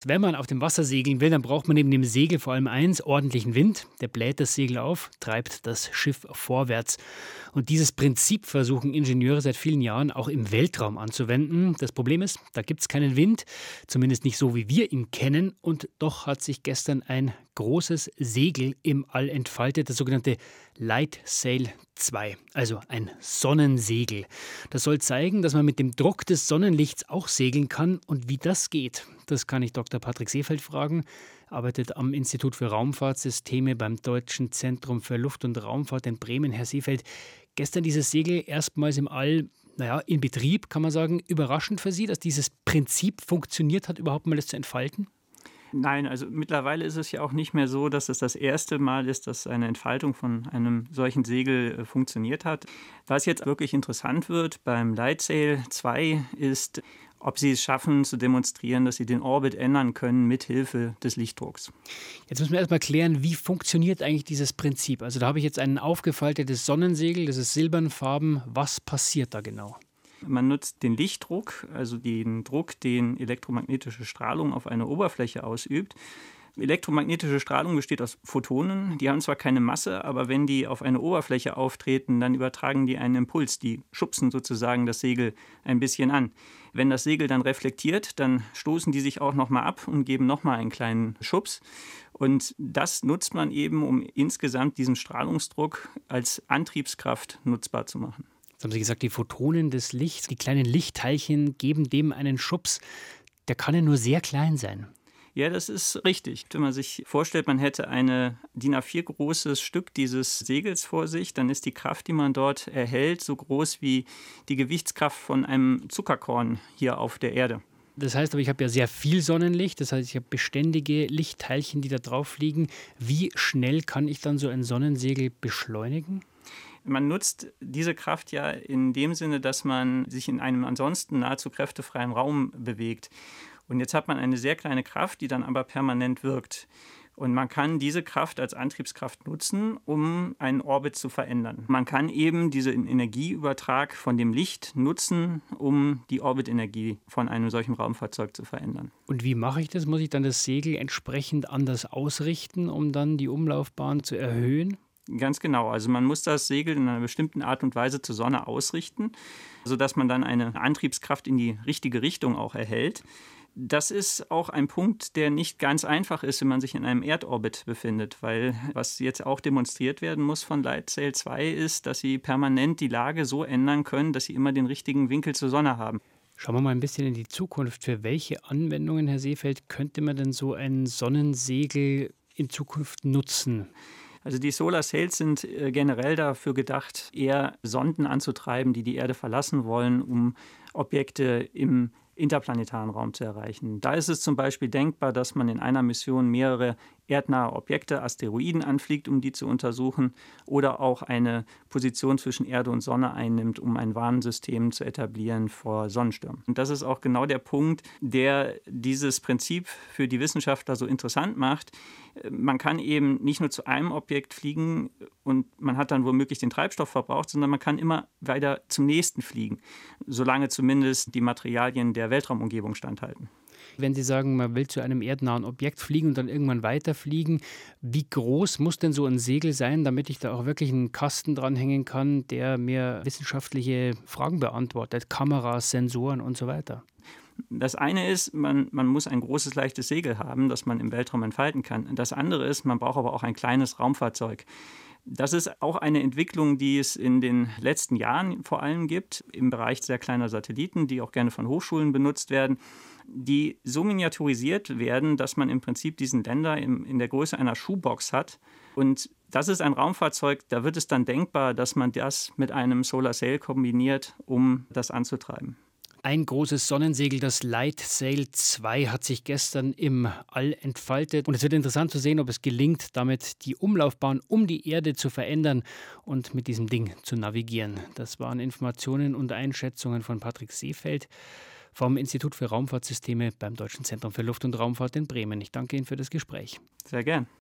Wenn man auf dem Wasser segeln will, dann braucht man neben dem Segel vor allem eins, ordentlichen Wind. Der bläht das Segel auf, treibt das Schiff vorwärts. Und dieses Prinzip versuchen Ingenieure seit vielen Jahren auch im Weltraum anzuwenden. Das Problem ist, da gibt es keinen Wind, zumindest nicht so, wie wir ihn kennen. Und doch hat sich gestern ein großes Segel im All entfaltet, das sogenannte Light Sail 2, also ein Sonnensegel. Das soll zeigen, dass man mit dem Druck des Sonnenlichts auch segeln kann. Und wie das geht, das kann ich Dr. Patrick Seefeld fragen. Er arbeitet am Institut für Raumfahrtsysteme beim Deutschen Zentrum für Luft- und Raumfahrt in Bremen. Herr Seefeld, gestern dieses Segel erstmals im All, in Betrieb, kann man sagen. Überraschend für Sie, dass dieses Prinzip funktioniert hat, überhaupt mal das zu entfalten? Nein, also mittlerweile ist es ja auch nicht mehr so, dass es das erste Mal ist, dass eine Entfaltung von einem solchen Segel funktioniert hat. Was jetzt wirklich interessant wird beim Light Sail 2 ist, ob sie es schaffen zu demonstrieren, dass sie den Orbit ändern können mit Hilfe des Lichtdrucks. Jetzt müssen wir erst mal klären, wie funktioniert eigentlich dieses Prinzip? Also da habe ich jetzt ein aufgefaltetes Sonnensegel, das ist silbernfarben. Was passiert da genau? Man nutzt den Lichtdruck, also den Druck, den elektromagnetische Strahlung auf eine Oberfläche ausübt. Elektromagnetische Strahlung besteht aus Photonen. Die haben zwar keine Masse, aber wenn die auf eine Oberfläche auftreten, dann übertragen die einen Impuls. Die schubsen sozusagen das Segel ein bisschen an. Wenn das Segel dann reflektiert, dann stoßen die sich auch nochmal ab und geben nochmal einen kleinen Schubs. Und das nutzt man eben, um insgesamt diesen Strahlungsdruck als Antriebskraft nutzbar zu machen. Jetzt haben Sie gesagt, die Photonen des Lichts, die kleinen Lichtteilchen geben dem einen Schubs. Der kann ja nur sehr klein sein. Ja, das ist richtig. Wenn man sich vorstellt, man hätte eine DIN A4 großes Stück dieses Segels vor sich, dann ist die Kraft, die man dort erhält, so groß wie die Gewichtskraft von einem Zuckerkorn hier auf der Erde. Das heißt aber, ich habe ja sehr viel Sonnenlicht, das heißt, ich habe beständige Lichtteilchen, die da drauf fliegen. Wie schnell kann ich dann so ein Sonnensegel beschleunigen? Man nutzt diese Kraft ja in dem Sinne, dass man sich in einem ansonsten nahezu kräftefreien Raum bewegt. Und jetzt hat man eine sehr kleine Kraft, die dann aber permanent wirkt. Und man kann diese Kraft als Antriebskraft nutzen, um einen Orbit zu verändern. Man kann eben diesen Energieübertrag von dem Licht nutzen, um die Orbitenergie von einem solchen Raumfahrzeug zu verändern. Und wie mache ich das? Muss ich dann das Segel entsprechend anders ausrichten, um dann die Umlaufbahn zu erhöhen? Ganz genau. Also man muss das Segel in einer bestimmten Art und Weise zur Sonne ausrichten, sodass man dann eine Antriebskraft in die richtige Richtung auch erhält. Das ist auch ein Punkt, der nicht ganz einfach ist, wenn man sich in einem Erdorbit befindet, weil was jetzt auch demonstriert werden muss von Light Sail 2 ist, dass sie permanent die Lage so ändern können, dass sie immer den richtigen Winkel zur Sonne haben. Schauen wir mal ein bisschen in die Zukunft. Für welche Anwendungen, Herr Seefeld, könnte man denn so ein Sonnensegel in Zukunft nutzen? Also die Solar Sails sind generell dafür gedacht, eher Sonden anzutreiben, die die Erde verlassen wollen, um Objekte im interplanetaren Raum zu erreichen. Da ist es zum Beispiel denkbar, dass man in einer Mission mehrere erdnahe Objekte, Asteroiden anfliegt, um die zu untersuchen, oder auch eine Position zwischen Erde und Sonne einnimmt, um ein Warnsystem zu etablieren vor Sonnenstürmen. Und das ist auch genau der Punkt, der dieses Prinzip für die Wissenschaftler so interessant macht. Man kann eben nicht nur zu einem Objekt fliegen und man hat dann womöglich den Treibstoff verbraucht, sondern man kann immer weiter zum nächsten fliegen, solange zumindest die Materialien der Weltraumumgebung standhalten. Wenn Sie sagen, man will zu einem erdnahen Objekt fliegen und dann irgendwann weiterfliegen, wie groß muss denn so ein Segel sein, damit ich da auch wirklich einen Kasten dranhängen kann, der mir wissenschaftliche Fragen beantwortet, Kameras, Sensoren und so weiter? Das eine ist, man muss ein großes, leichtes Segel haben, das man im Weltraum entfalten kann. Das andere ist, man braucht aber auch ein kleines Raumfahrzeug. Das ist auch eine Entwicklung, die es in den letzten Jahren vor allem gibt, im Bereich sehr kleiner Satelliten, die auch gerne von Hochschulen benutzt werden, die so miniaturisiert werden, dass man im Prinzip diesen Länder in der Größe einer Schuhbox hat. Und das ist ein Raumfahrzeug, da wird es dann denkbar, dass man das mit einem Solar Sail kombiniert, um das anzutreiben. Ein großes Sonnensegel, das Light Sail 2, hat sich gestern im All entfaltet. Und es wird interessant zu sehen, ob es gelingt, damit die Umlaufbahn um die Erde zu verändern und mit diesem Ding zu navigieren. Das waren Informationen und Einschätzungen von Patrick Seefeld vom Institut für Raumfahrtsysteme beim Deutschen Zentrum für Luft- und Raumfahrt in Bremen. Ich danke Ihnen für das Gespräch. Sehr gern.